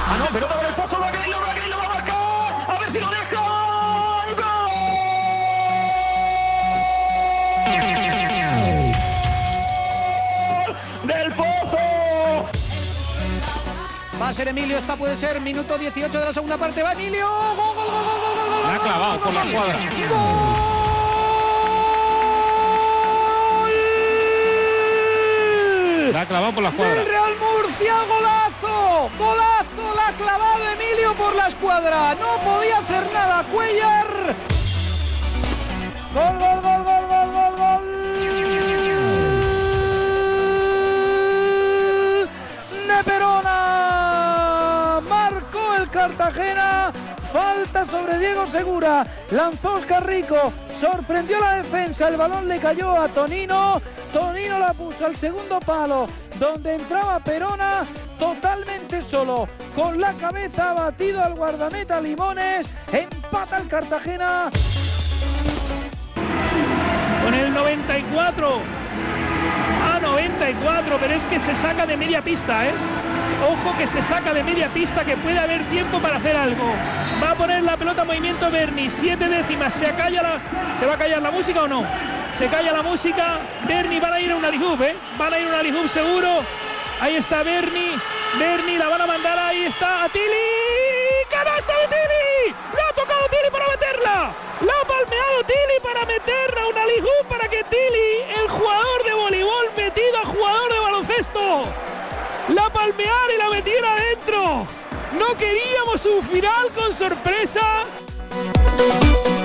Ah, no, pelota por el pozo, va a marcar. A ver si lo deja. ¡Del Pozo! Va a ser Emilio, esta puede ser minuto 18 de la segunda parte. Va Emilio. ¡Gol, gol, gol, gol, gol! La ha clavado por la cuadra. La ha clavado por la cuadra. ¡El Real Murcia, golazo! ¡Golazo! La ha clavado Emilio por la escuadra. No podía hacer nada Cuéllar. ¡Gol, gol, gol, gol, gol, gol, gol! De Perona. Marcó el Cartagena. Falta sobre Diego Segura. Lanzó Oscar Rico. Sorprendió la defensa. El balón le cayó a Tonino. Tonino la puso al segundo palo, donde entraba Perona totalmente solo. Con la cabeza batido al guardameta Limones. Empata el Cartagena. Con el 94 a 94, pero es que se saca de media pista, ¿eh? Ojo que se saca de media pista, que puede haber tiempo para hacer algo. Va a poner la pelota en movimiento Berni, 7 décimas. ¿Se va a callar la música o no? Se calla la música. Berni, van a ir a una Lihub, ¿eh? Van a ir a una Lihub seguro. Ahí está Berni. Berni la van a mandar, ahí está a Tili. ¡Canasta de Tili! ¡Lo ha tocado Tili para meterla! ¡Lo ha palmeado Tili para meterla! ¡Una Lihub para que Tili, el jugador de voleibol metido a jugador de baloncesto, la palmeara y la metiera adentro! ¡No queríamos un final con sorpresa!